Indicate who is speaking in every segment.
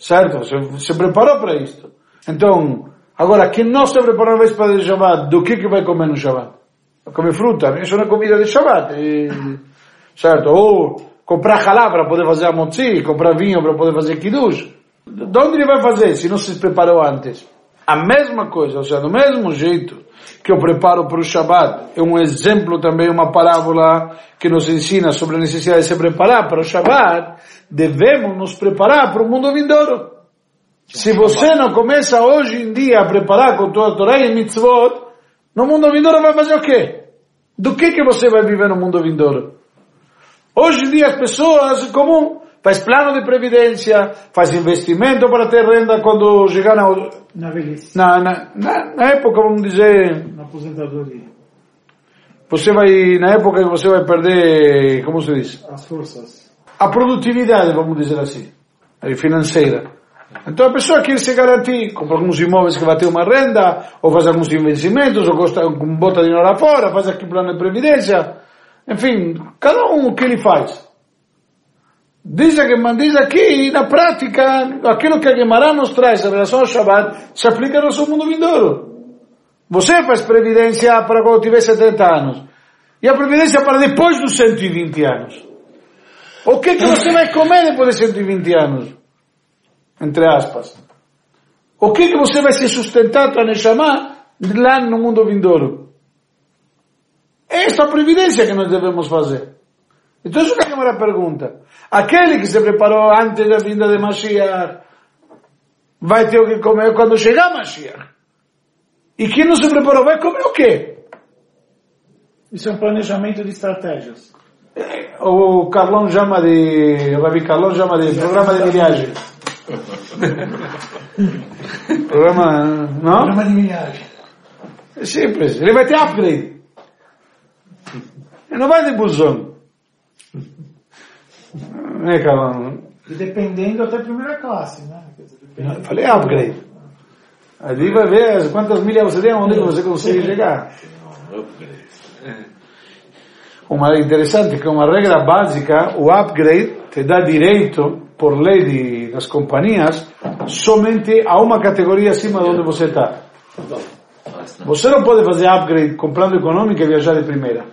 Speaker 1: certo? Você se preparou para isto. Então, agora, quem não se preparou na véspera de Shabbat, do que vai comer no Shabbat? Vai comer fruta, isso não é comida de Shabbat, certo? Ou comprar halá para poder fazer a motzi, comprar vinho para poder fazer kiddush. De onde ele vai fazer se não se preparou antes? A mesma coisa, ou seja, do mesmo jeito que eu preparo para o Shabbat, é um exemplo também, uma parábola que nos ensina sobre a necessidade de se preparar para o Shabbat, devemos nos preparar para o mundo vindouro. Se você não começa hoje em dia a preparar com tua Torá e mitzvot, no mundo vindouro vai fazer o quê? Do que você vai viver no mundo vindouro? Hoje em dia as pessoas comum faz plano de previdência, faz investimento para ter renda quando chegar
Speaker 2: na velhice.
Speaker 1: Na época, vamos dizer,
Speaker 2: na aposentadoria.
Speaker 1: Você vai, na época que você vai perder, como se diz?
Speaker 2: As forças.
Speaker 1: A produtividade, vamos dizer assim, financeira. Então a pessoa quer se garantir, compra alguns imóveis que vai ter uma renda, ou faz alguns investimentos, ou bota dinheiro lá fora, faz aqui plano de previdência. Enfim, cada um o que ele faz. Diz aqui, na prática, aquilo que a Gemara nos traz em relação ao Shabbat, se aplica no seu mundo vindouro. Você faz previdência para quando tiver 70 anos. E a previdência para depois dos 120 anos. O que você vai comer depois de 120 anos? Entre aspas. O que você vai se sustentar para Neshama lá no mundo vindouro? Essa é a previdência que nós devemos fazer. Então isso que a Gemara pergunta. Aquele que se preparou antes da vinda de Mashiach vai ter o que comer quando chegar Mashiach. E quem não se preparou vai comer o quê?
Speaker 2: Isso é um planejamento de estratégias.
Speaker 1: O Carlão chama de... O Rabi Carlão chama de programa de milhagem. Programa... Não?
Speaker 2: Programa de milhagem.
Speaker 1: É simples. Ele vai ter upgrade. Ele não vai de busão. Não é, Carlão?
Speaker 2: E dependendo até a primeira classe, né?
Speaker 1: Eu falei upgrade. Ali vai ver quantas milhas você tem, onde você consegue chegar. Uma interessante que uma regra básica, o upgrade te dá direito, por lei das companhias, somente a uma categoria acima de onde você está. Você não pode fazer upgrade comprando econômica e viajar de primeira.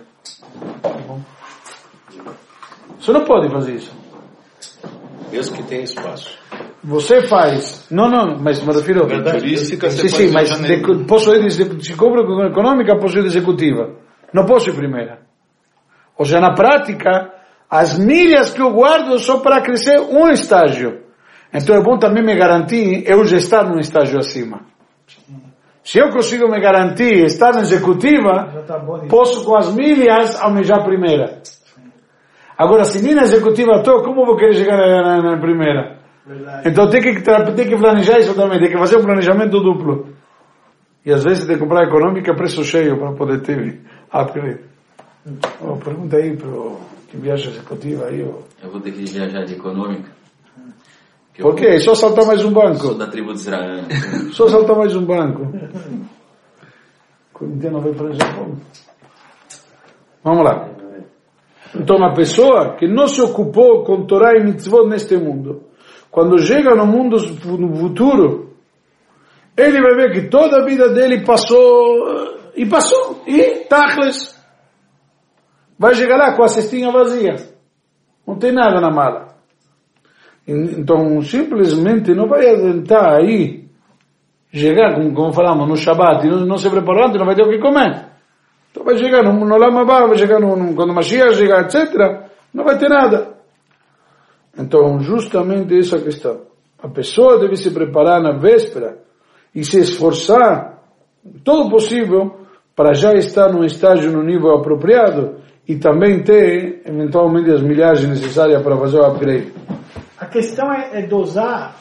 Speaker 1: Você não pode fazer isso.
Speaker 3: Mesmo que tenha espaço.
Speaker 1: Você faz... Não, mas me refiro...
Speaker 3: Turística,
Speaker 1: sim, mas posso ir se compro com econômica, posso ir de executiva. Não posso ir primeira. Ou seja, na prática, as milhas que eu guardo só para crescer um estágio. Então é bom também me garantir eu já estar num estágio acima. Se eu consigo me garantir estar na executiva, posso com as milhas almejar a primeira. Agora, se nem na executiva estou, como vou querer chegar na primeira? Verdade. Então tem que planejar isso também, tem que fazer um planejamento duplo. E às vezes tem que comprar econômica preço cheio para poder ter upgrade. Pergunta aí para que viaja executiva aí.
Speaker 4: Eu vou ter que viajar de econômica.
Speaker 1: Por quê? Só saltar mais um banco.
Speaker 4: Sou da tribo de Israel.
Speaker 1: Só saltar mais um banco. Comitê não vai para o Japão. Vamos lá. Então uma pessoa que não se ocupou com Torá e Mitzvot neste mundo, quando chega no mundo no futuro, ele vai ver que toda a vida dele passou, e tachles, vai chegar lá com a cestinha vazia, não tem nada na mala. Então simplesmente não vai adiantar aí chegar, como falamos, no Shabbat, e não se preparar antes, não vai ter o que comer. Então vai chegar no Lama Ba, vai chegar quando Mashiach chegar, etc., não vai ter nada. Então, justamente essa questão. A pessoa deve se preparar na véspera e se esforçar todo possível para já estar num estágio, no nível apropriado e também ter, eventualmente, as milhagens necessárias para fazer o upgrade.
Speaker 2: A questão é dosar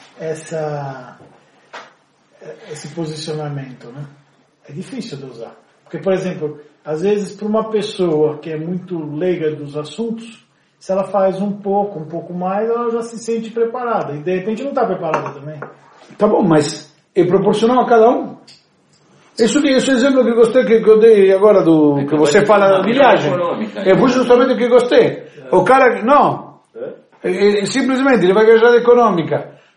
Speaker 2: esse posicionamento, né? É difícil dosar. Porque, por exemplo, às vezes, para uma pessoa que é muito leiga dos assuntos, se ela faz um pouco mais, ela já se sente preparada. E de repente não está preparada também.
Speaker 1: Tá bom, mas é proporcional a cada um. Esse exemplo que eu gostei, que eu dei agora, que você fala da milhagem, é justamente o que eu gostei. O cara, não, simplesmente ele vai viajar de econômica.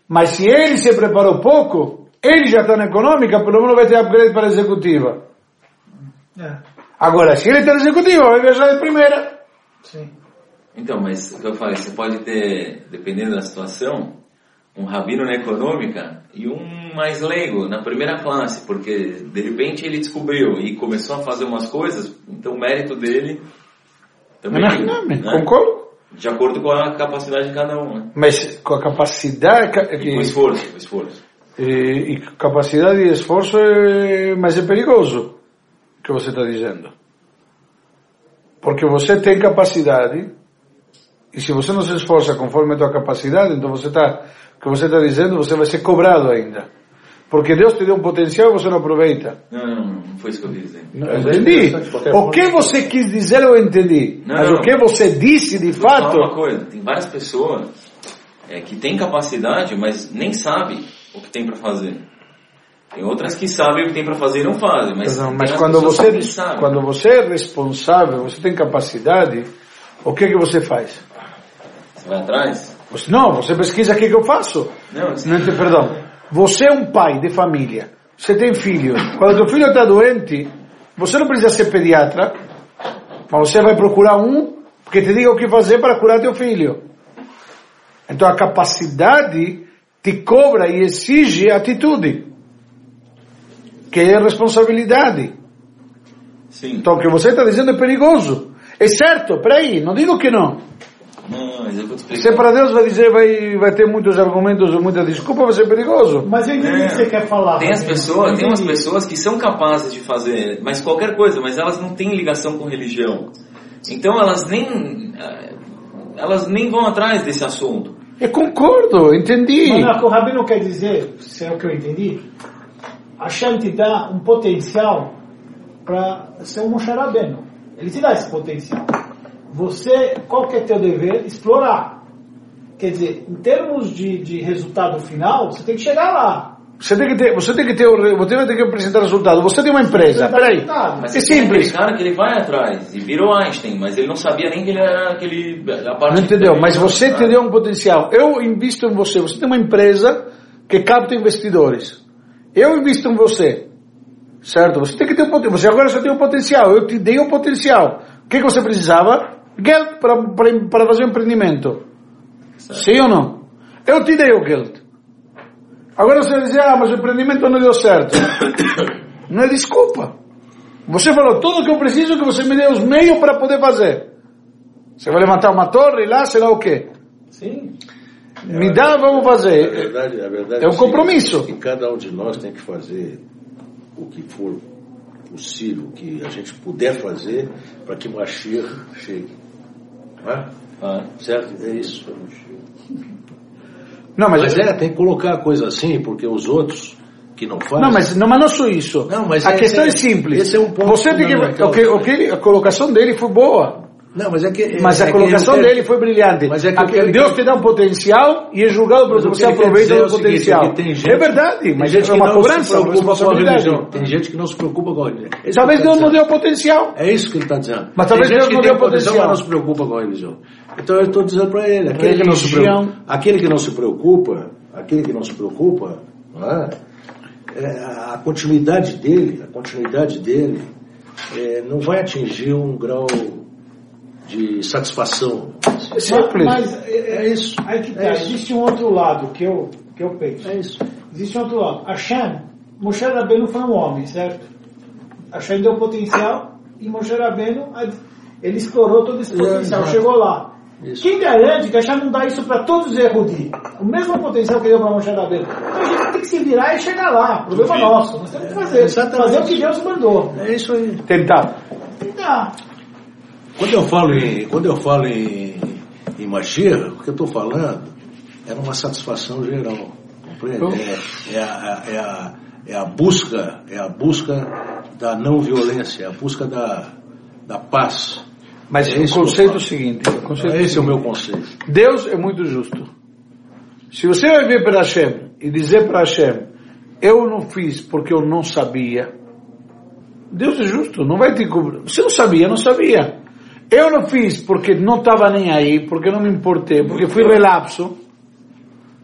Speaker 1: Mas se ele se preparou pouco, ele já está na econômica, pelo menos vai ter upgrade para a executiva. Agora, se ele está na executiva, vai viajar de primeira.
Speaker 2: Sim.
Speaker 4: Então, mas o que eu falei, você pode ter, dependendo da situação, um rabino na econômica e um mais leigo na primeira classe, porque de repente ele descobriu e começou a fazer umas coisas, então o mérito dele também, né?
Speaker 1: Concordo.
Speaker 4: De acordo com a capacidade de cada um, né?
Speaker 1: Mas com a capacidade...
Speaker 4: E com o esforço.
Speaker 1: E capacidade e esforço mas é perigoso o que você está dizendo. Porque você tem capacidade e se você não se esforça conforme a tua capacidade, então o que você está dizendo, você vai ser cobrado ainda. Porque Deus te deu um potencial e você não aproveita.
Speaker 4: Não foi isso que eu quis dizer.
Speaker 1: Eu entendi. O que você quis dizer eu entendi. Mas o que você disse de fato...
Speaker 4: Vou falar uma coisa, tem várias pessoas que têm capacidade, mas nem sabem o que tem para fazer. Tem outras que sabem o que tem para fazer e não fazem. Mas
Speaker 1: quando você é responsável, você tem capacidade, o que você faz?
Speaker 4: Você vai atrás?
Speaker 1: Você pesquisa o que eu faço. Perdão. Você é um pai de família, você tem filhos. Quando teu filho está doente, você não precisa ser pediatra, mas você vai procurar um que te diga o que fazer para curar teu filho. Então a capacidade te cobra e exige atitude, que é responsabilidade.
Speaker 4: Sim.
Speaker 1: Então o que você está dizendo é perigoso. É certo, peraí, não digo que não.
Speaker 4: Não, mas eu vou te explicar.
Speaker 1: Se para Deus vai dizer, vai ter muitos argumentos, muita desculpa, vai ser perigoso.
Speaker 2: Mas eu entendi o que você quer falar.
Speaker 4: Tem umas pessoas que são capazes de fazer, mas qualquer coisa, mas elas não têm ligação com religião. Então elas nem vão atrás desse assunto.
Speaker 1: Eu concordo, entendi.
Speaker 2: Mas o Rabino quer dizer, se é o que eu entendi, a Hashem te dá um potencial para ser um Moshe Rabbeinu. Ele te dá esse potencial. Qual que é teu dever? Explorar. Quer dizer, em termos de resultado final, você tem que chegar lá.
Speaker 1: Você tem que apresentar resultado. Você tem uma empresa, peraí.
Speaker 4: Mas
Speaker 1: é simples.
Speaker 4: Tem cara que ele vai atrás e virou Einstein, mas ele não sabia nem que ele era aquele...
Speaker 1: Não entendeu, mas você te deu um potencial. Eu invisto em você. Você tem uma empresa que capta investidores. Eu invisto em você. Certo? Você tem que ter um potencial. Você agora só tem um potencial. Eu te dei um potencial. O que você precisava? Geld para fazer um empreendimento. Certo. Sim ou não? Eu te dei o geld. Agora você vai dizer, mas o empreendimento não deu certo. Não é desculpa. Você falou tudo o que eu preciso, que você me dê os meios para poder fazer. Você vai levantar uma torre lá, sei lá o quê.
Speaker 2: Sim.
Speaker 1: Me dá, vamos fazer.
Speaker 3: A verdade
Speaker 1: é um compromisso.
Speaker 3: Que cada um de nós tem que fazer o que for possível, o que a gente puder fazer para que Mashiach chegue. Não é? Certo? É isso.
Speaker 1: Não, mas
Speaker 3: tem que colocar a coisa assim, porque os outros que não fazem...
Speaker 1: Não, mas não só isso.
Speaker 3: Não, mas
Speaker 1: a questão é simples.
Speaker 3: Esse é um ponto.
Speaker 1: Você tem que... A colocação dele foi boa.
Speaker 3: Não, mas
Speaker 1: a colocação dele foi brilhante. Mas Deus te dá um potencial e é julgado porque você aproveita o potencial. É verdade, mas é uma cobrança, uma responsabilidade.
Speaker 3: Tem gente que não se preocupa com a religião.
Speaker 1: Talvez Deus não deu potencial.
Speaker 3: É isso que ele está dizendo.
Speaker 1: Mas talvez Deus não deu potencial.
Speaker 3: Mas não se preocupa com a religião. Então eu estou dizendo para ele, aquele que não se preocupa, não é? A continuidade dele não vai atingir um grau de satisfação.
Speaker 1: É simples.
Speaker 2: Mas é isso. Aí que tá. Existe um outro lado que eu penso.
Speaker 3: É isso.
Speaker 2: Existe um outro lado. Hashem, Moshe Rabbeinu foi um homem, certo? Hashem deu potencial e Moshe Rabbeinu, ele explorou todo esse potencial, chegou lá. Isso. Quem garante que Hashem não dá isso para todos os Yehudi? O mesmo potencial que deu para Moshe Rabbeinu. Então a gente tem que se virar e chegar lá. O problema é nosso. Nós temos que fazer o que Deus mandou.
Speaker 3: É isso aí.
Speaker 1: Tentar.
Speaker 3: Quando eu falo em Mashiach, o que eu estou falando é uma satisfação geral, compreende? É a busca da não violência, é a busca da paz.
Speaker 1: Mas o conceito é o seguinte,
Speaker 3: esse é o meu conceito.
Speaker 1: Deus é muito justo. Se você vai vir para Hashem e dizer para Hashem, eu não fiz porque eu não sabia, Deus é justo, não vai te cobrar. Você não sabia. Eu não fiz porque não estava nem aí, porque não me importei, porque fui relapso.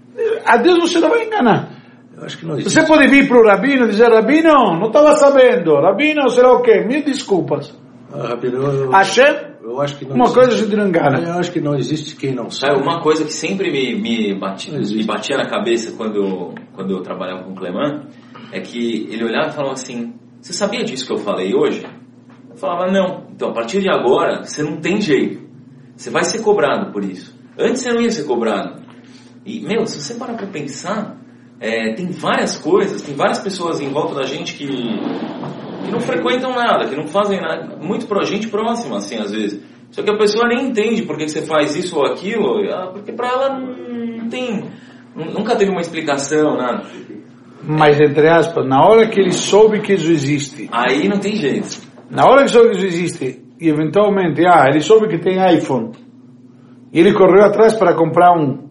Speaker 1: a Deus você não vai enganar.
Speaker 3: Eu acho que não existe.
Speaker 1: Você pode vir para o Rabino e dizer, Rabino, não estava sabendo, Rabino, será o quê? Mil desculpas.
Speaker 3: Rabino,
Speaker 1: Hashem,
Speaker 3: eu acho que não
Speaker 1: uma
Speaker 3: existe.
Speaker 1: coisa a gente não engana.
Speaker 3: Eu acho que não existe quem não sabe.
Speaker 4: Uma coisa que sempre me batia na cabeça quando eu trabalhava com o Cleman, é que ele olhava e falava assim, você sabia disso que eu falei hoje? Eu falava, não. Então, a partir de agora, você não tem jeito. Você vai ser cobrado por isso. Antes você não ia ser cobrado. E, se você parar para pensar, tem várias coisas, tem várias pessoas em volta da gente que não frequentam nada, que não fazem nada, muito gente próxima, assim, às vezes. Só que a pessoa nem entende por que você faz isso ou aquilo, porque para ela não tem, nunca teve uma explicação, nada.
Speaker 1: Mas, entre aspas, na hora que ele soube que isso existe,
Speaker 4: aí não tem jeito.
Speaker 1: Na hora que soube que isso existe, e eventualmente, ele soube que tem iPhone, e ele correu atrás para comprar um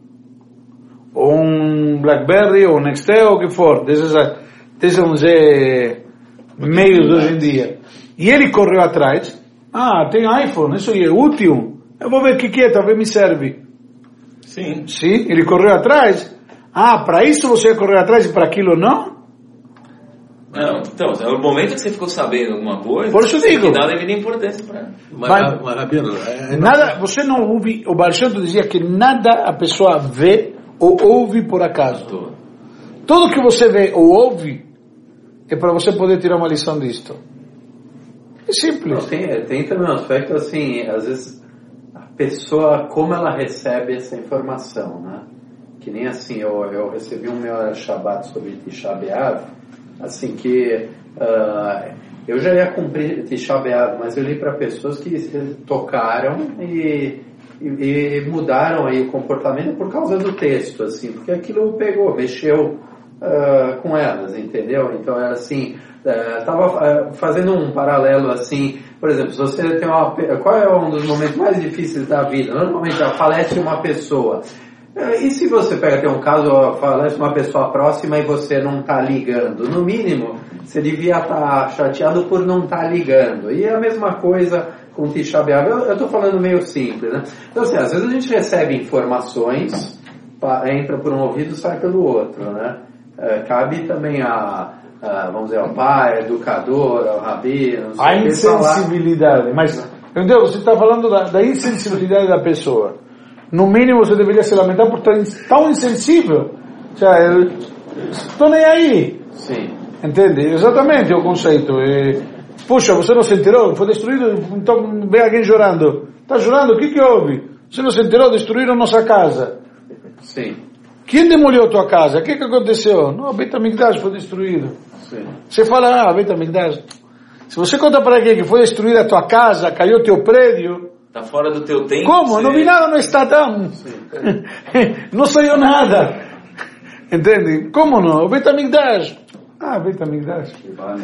Speaker 1: BlackBerry, ou um Nextel, ou o que for, desses meios de hoje em dia. E ele correu atrás, tem iPhone, isso aí é útil, eu vou ver o que é, talvez me serve.
Speaker 4: Sim.
Speaker 1: Sim, ele correu atrás. Para isso você ia correr atrás e para aquilo não?
Speaker 4: Não, então, é o momento que você ficou sabendo alguma coisa,
Speaker 1: por isso digo,
Speaker 4: que dá devida importância para ela.
Speaker 3: Mas Rabino,
Speaker 1: nada, você não ouve, o Baal Shem Tov dizia que nada a pessoa vê ou ouve por acaso. Tudo que você vê ou ouve é para você poder tirar uma lição disto. É simples.
Speaker 5: Tem também um aspecto assim, às vezes a pessoa, como ela recebe essa informação, né? Que nem assim, eu recebi um meu Shabbat sobre Tisha B'Av, assim que eu já ia cumprir Tisha B'Av, mas eu li para pessoas que tocaram e mudaram aí o comportamento por causa do texto, assim, porque aquilo mexeu com elas, entendeu? Então era assim, estava fazendo um paralelo assim, por exemplo, se você tem qual é um dos momentos mais difíceis da vida? Normalmente falece uma pessoa. E se você tem um caso, falece uma pessoa próxima e você não está ligando? No mínimo, você devia estar chateado por não estar ligando. E é a mesma coisa com Tisha B'Av. Eu estou falando meio simples, né? Então, assim, às vezes a gente recebe informações, entra por um ouvido e sai pelo outro, né? Cabe também vamos dizer, ao pai, ao educador, ao rabino...
Speaker 1: A insensibilidade. Mas, entendeu? Você está falando da insensibilidade da pessoa. No mínimo você deveria se lamentar por estar tão insensível. Estou nem aí.
Speaker 5: Sim.
Speaker 1: Entende? Exatamente o conceito. Puxa, você não se enterou? Foi destruído, então vem alguém chorando. Está chorando? O que houve? Você não se enterou? Destruíram nossa casa.
Speaker 5: Sim.
Speaker 1: Quem demoliu a tua casa? O que aconteceu? Não, o Beit HaMikdash foi destruído.
Speaker 5: Sim.
Speaker 1: Você fala, Beit HaMikdash. Se você conta para alguém que foi destruída a tua casa, caiu o teu prédio...
Speaker 4: Está fora do teu tempo.
Speaker 1: Como? Não vi nada no Estadão. Não saiu nada. Entende? Como não? O Beit HaMikdash. Beit HaMikdash.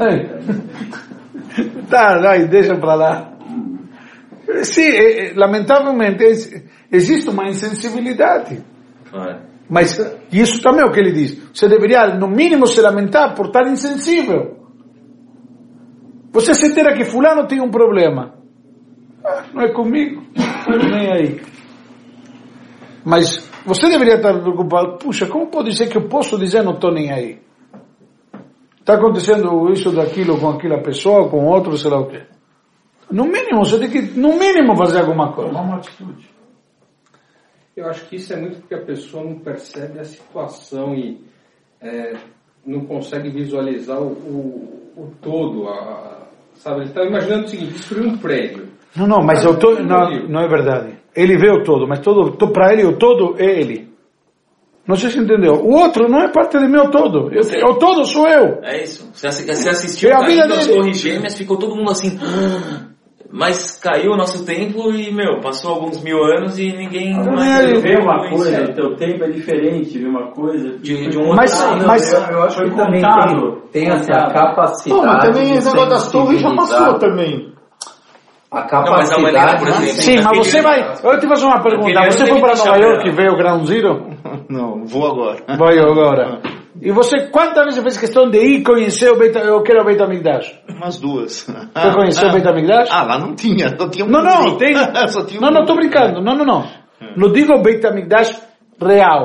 Speaker 1: Vai, deixa para lá. Sim, lamentavelmente existe uma insensibilidade. Mas isso também é o que ele diz. Você deveria, no mínimo, se lamentar por estar insensível. Você se entera que fulano tem um problema. Não é comigo, nem aí. Mas você deveria estar preocupado. Puxa, como pode ser que eu posso dizer não estou nem aí? Está acontecendo isso, daquilo, com aquela pessoa, com outro, sei lá o quê. No mínimo, você tem que, no mínimo, fazer alguma coisa.
Speaker 2: Tomar uma atitude.
Speaker 6: Eu acho que isso é muito porque a pessoa não percebe a situação e não consegue visualizar o todo. Sabe? Ele está imaginando o seguinte, destruir um prédio.
Speaker 1: Não, mas não é verdade. Ele vê o todo, mas para ele o todo é ele. Não sei se entendeu. O outro não é parte do meu todo. O todo sou eu.
Speaker 4: É isso. Você assistiu caindo as torres gêmeas, ficou todo mundo assim... Mas caiu o nosso templo e, passou alguns 1000 anos e ninguém mais...
Speaker 7: Ver uma coisa, o teu tempo é diferente, ver uma coisa...
Speaker 1: De um outro... Mas
Speaker 5: eu acho que também tem essa capacidade...
Speaker 2: mas também esse negócio das torres já passou também.
Speaker 5: A capacidade...
Speaker 4: por exemplo,
Speaker 1: sim, mas você vai... Eu te faço uma pergunta. Você foi para Nova York e veio o Ground Zero?
Speaker 7: Não, vou agora.
Speaker 1: Vai agora. E você, quantas vezes fez questão de ir conhecer o Beit HaMikdash?
Speaker 7: Umas 2.
Speaker 1: Você conheceu o Beit HaMikdash?
Speaker 7: Lá não tinha.
Speaker 1: Não, tem... Não, estou brincando. Não digo o Beit HaMikdash real.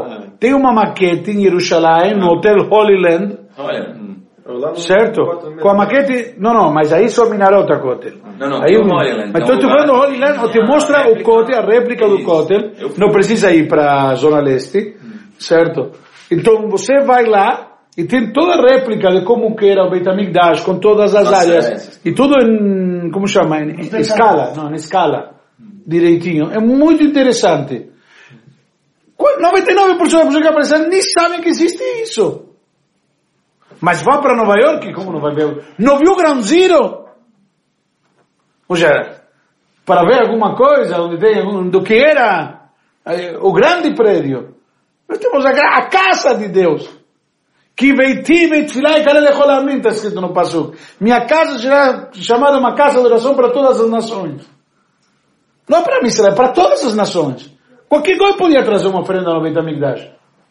Speaker 1: tem uma maquete em Jerusalém, no Hotel Holy Land, certo? Com a maquete, não, mas aí só Minarota Kotel.
Speaker 4: Não,
Speaker 1: aí,
Speaker 4: Holy Land.
Speaker 1: mas estou falando Holy Land, te mostra o Kotel, a réplica do Kotel, não precisa ir para a Zona Leste, certo? Então você vai lá, e tem toda a réplica de como que era o Beit HaMikdash, com todas as áreas, e tudo em, como chama, em escala, em escala, direitinho. É muito interessante. 99% das pessoas que aparecem nem sabem que existe isso. Mas vá para Nova York, como não vai ver? Não viu Ground Zero? Ou seja, para ver alguma coisa, onde tem do que era o grande prédio. Nós temos a casa de Deus. Que Beiti Beitfilá e Kare Lechol Amin, está escrito no Pasuk. Minha casa será chamada uma casa de oração para todas as nações. Não é para mim, será para todas as nações. Qualquer coisa podia trazer uma oferenda no Beit HaMikdash.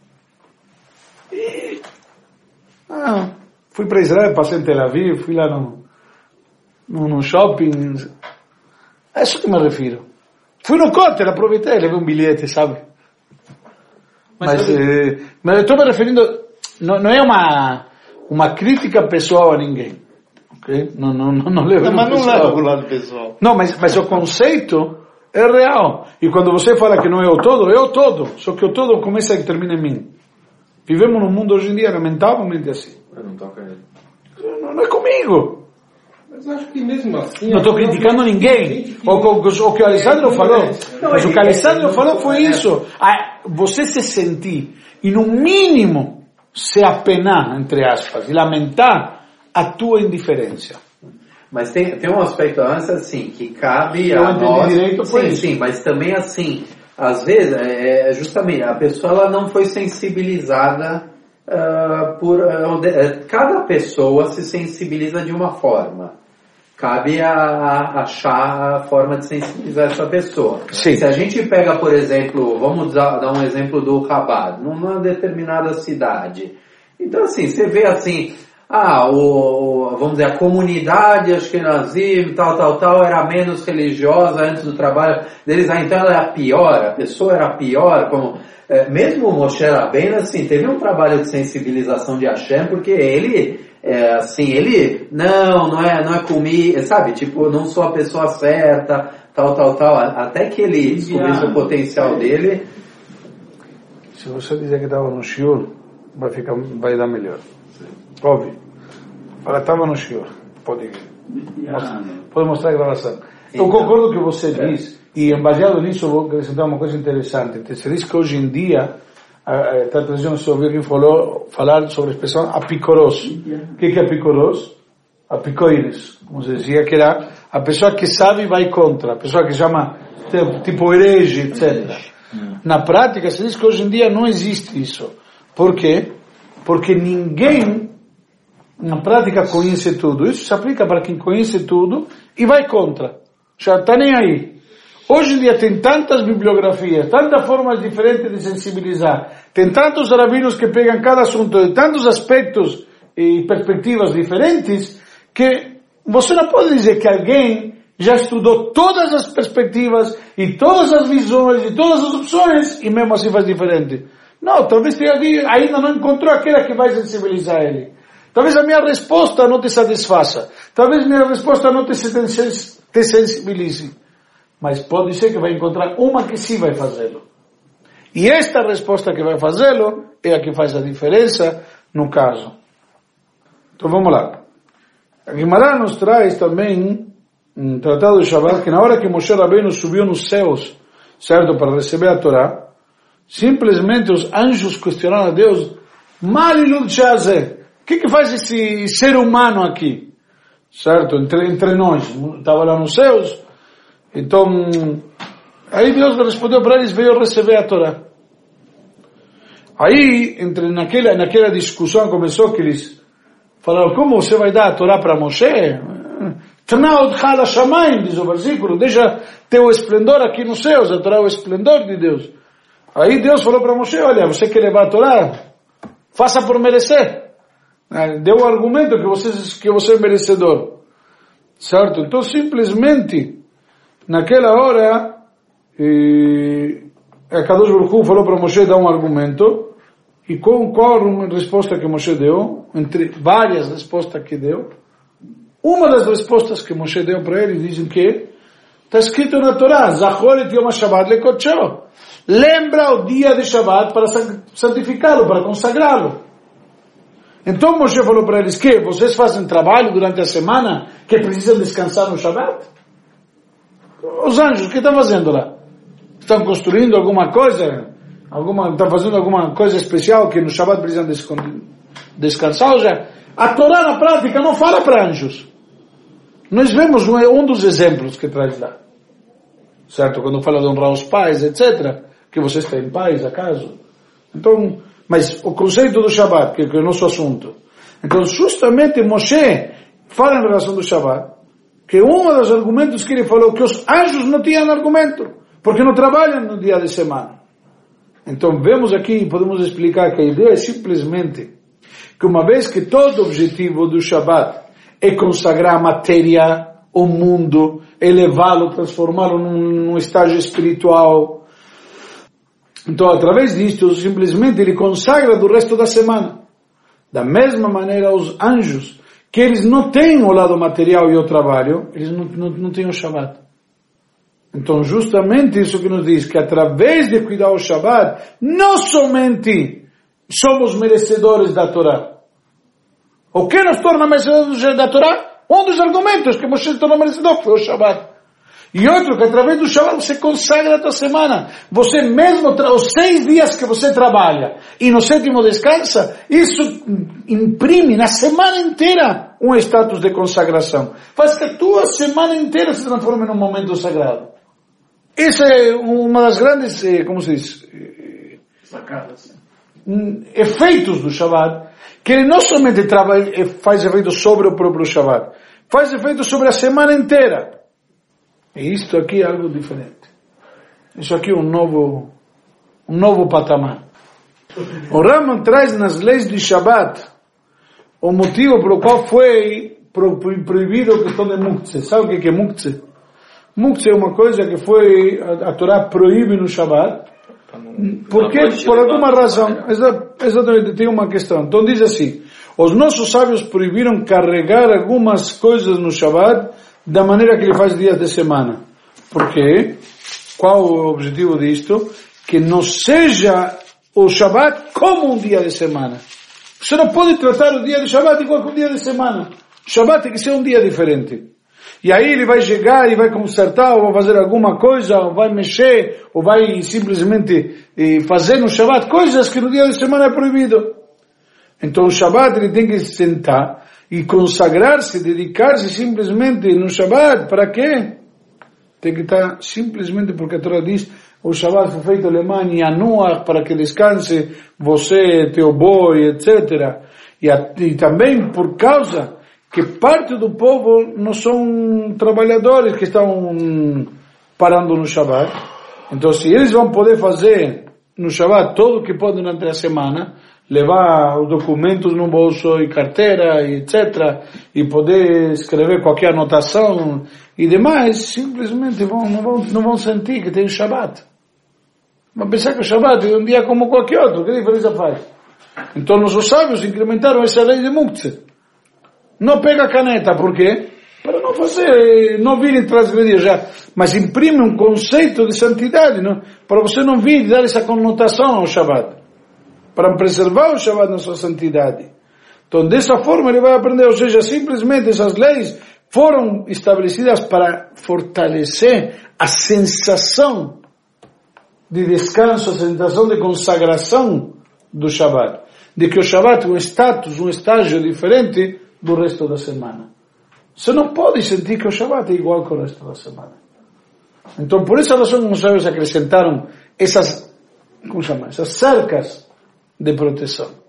Speaker 1: Fui para Israel, passei em Tel Aviv, fui lá no shopping. É isso que me refiro. Fui no Kotel, aproveitei, levei um bilhete, sabe? Mas eu estou me referindo... Não é uma crítica pessoal a ninguém, ok? Não leva
Speaker 2: mas não leva o lado pessoal.
Speaker 1: Não, mas o conceito é real. E quando você fala que não é o todo. Só que o todo começa e termina em mim. Vivemos num mundo hoje em dia lamentavelmente assim. Não é comigo.
Speaker 6: Mas acho que mesmo assim...
Speaker 1: Não estou criticando ninguém. O que o Alessandro falou. Mas o que o Alessandro falou foi isso. Você se sentir, e no mínimo... se apenar, entre aspas, e lamentar a tua indiferença.
Speaker 5: Mas tem um aspecto antes, assim, que cabe a nós...
Speaker 1: Direito por isso.
Speaker 5: Sim, mas também, assim, às vezes, justamente, a pessoa ela não foi sensibilizada cada pessoa se sensibiliza de uma forma. Cabe a achar a forma de sensibilizar essa pessoa.
Speaker 1: Sim.
Speaker 5: Se a gente pega, por exemplo, vamos dar um exemplo do Chabad, numa determinada cidade. Então, assim, você vê assim, vamos dizer, a comunidade Ashkenazim, tal, era menos religiosa antes do trabalho deles, então ela era pior, a pessoa era pior, mesmo o Moshe Rabbeinu, assim, teve um trabalho de sensibilização de Hashem, porque ele não é comigo, sabe, tipo, não sou a pessoa certa, tal, até que ele descobrisse o potencial dele.
Speaker 1: Se você dizer que estava no shiur, vai dar melhor. Óbvio. Fala, estava no shiur. Pode mostrar a gravação. Eu concordo com o que você diz, e baseado nisso vou acrescentar uma coisa interessante. Você diz que hoje em dia está trazendo sobre alguém falar sobre a expressão apicoros. O que é apicoros? Apicoires, como se dizia, que era a pessoa que sabe e vai contra, a pessoa que chama tipo herege, etc. Na prática, se diz que hoje em dia não existe isso. Por quê? Porque ninguém na prática conhece tudo. Isso se aplica para quem conhece tudo e vai contra. Já está nem aí. Hoje em dia tem tantas bibliografias, tantas formas diferentes de sensibilizar, tem tantos rabinos que pegam cada assunto de tantos aspectos e perspectivas diferentes, que você não pode dizer que alguém já estudou todas as perspectivas e todas as visões e todas as opções e mesmo assim faz diferente. Não, talvez ainda não encontrou aquela que vai sensibilizar ele. Talvez a minha resposta não te satisfaça. Talvez a minha resposta não te sensibilize. Mas pode ser que vai encontrar uma que sim vai fazê-lo. E esta resposta que vai fazê-lo é a que faz a diferença no caso. Então vamos lá. A Guimarães nos traz também um tratado de Shabbat que na hora que Moshe Rabbeinu subiu nos céus, certo, para receber a Torá, simplesmente os anjos questionaram a Deus: Malilud Shazeh, o que faz esse ser humano aqui? Certo, entre nós. Estava lá nos céus. Então, aí Deus respondeu para eles: veio receber a Torá. Aí, naquela discussão começou que eles falaram: como você vai dar a Torá para Moshe? Tnaud Chala Shamayim, diz o versículo, deixa teu esplendor aqui nos céus, a Torá é o esplendor de Deus. Aí Deus falou para Moshe: olha, você quer levar a Torá? Faça por merecer. Deu o argumento que você é merecedor. Certo? Então, simplesmente, naquela hora, a Kadosh Baruch Hu falou para Moshe dar um argumento, E qual a resposta que Moshe deu? Entre várias respostas que deu, uma das respostas que Moshe deu para eles dizem que está escrito na Torá, Zachor et Yom HaShabbat lekodsho. Lembra o dia de Shabbat para santificá-lo, para consagrá-lo. Então Moshe falou para eles que vocês fazem trabalho durante a semana que precisam descansar no Shabbat? Os anjos, o que estão fazendo lá? Estão construindo alguma coisa? Estão fazendo alguma coisa especial que no Shabbat precisam descansar? Ou seja, a Torá na prática não fala para anjos. Nós vemos um dos exemplos que traz lá. Certo? Quando fala de honrar os pais, etc. Que vocês têm pais, acaso? Então, mas o conceito do Shabbat, que é o nosso assunto. Então, justamente Moshe fala em relação do Shabbat, que um dos argumentos que ele falou, que os anjos não tinham argumento, porque não trabalham no dia de semana. Então, vemos aqui, podemos explicar que a ideia é simplesmente que uma vez que todo o objetivo do Shabbat é consagrar a matéria, o mundo, elevá-lo, transformá-lo num estágio espiritual. Então, através disto, simplesmente ele consagra do resto da semana. Da mesma maneira, os anjos, que eles não têm o lado material e o trabalho, eles não têm o Shabbat. Então, justamente isso que nos diz, que através de cuidar o Shabbat, não somente somos merecedores da Torá. O que nos torna merecedores da Torá? Um dos argumentos que Moshe tornou merecedor foi o Shabbat. E outro, que através do Shabbat você consagra a tua semana. Você mesmo, os 6 dias que você trabalha e no 7º descansa, isso imprime na semana inteira um status de consagração. Faz que a tua semana inteira se transforme num momento sagrado. Essa é uma das grandes, como se diz, sacadas, efeitos do Shabbat, que ele não somente faz efeito sobre o próprio Shabbat, faz efeito sobre a semana inteira. E isto aqui é algo diferente. Isso aqui é um novo patamar. O Rambam traz nas leis de Shabbat o motivo pelo qual foi proibido a questão de muktzeh. Sabe o que é muktzeh? Muktzeh é uma coisa que a Torá proíbe no Shabbat, porque por alguma razão, exatamente, tem uma questão. Então diz assim, os nossos sábios proibiram carregar algumas coisas no Shabbat da maneira que ele faz dias de semana. Por quê? Qual o objetivo disto? Que não seja o Shabbat como um dia de semana. Você não pode tratar o dia de Shabbat igual que um dia de semana. O Shabbat tem que ser um dia diferente. E aí ele vai chegar e vai consertar, ou vai fazer alguma coisa, ou vai mexer, ou vai simplesmente fazer no Shabbat coisas que no dia de semana é proibido. Então o Shabbat ele tem que sentar e consagrar-se, dedicar-se simplesmente no Shabbat. Para quê? Tem que estar simplesmente porque a Torá diz, o Shabbat foi feito alemã e anuach para que descanse você, teu boi, etc. E também por causa que parte do povo não são trabalhadores que estão parando no Shabbat. Então se eles vão poder fazer no Shabbat tudo o que podem durante a semana, levar os documentos no bolso e carteira, e etc., e poder escrever qualquer anotação e demais, simplesmente não vão sentir que tem Shabbat. Vão pensar que o Shabbat é um dia como qualquer outro, que diferença faz? Então nossos sábios incrementaram essa lei de muktzeh. Não pega a caneta, por quê? Para não fazer, não vir e transgredir já, mas imprime um conceito de santidade, não? Para você não vir e dar essa conotação ao Shabbat. Para preservar o Shabbat na sua santidade. Então, dessa forma, ele vai aprender, ou seja, simplesmente essas leis foram estabelecidas para fortalecer a sensação de descanso, a sensação de consagração do Shabbat. De que o Shabbat é um status, um estágio diferente do resto da semana. Você não pode sentir que o Shabbat é igual que o resto da semana. Então, por essa razão, os sábios acrescentaram essas cercas de proteção.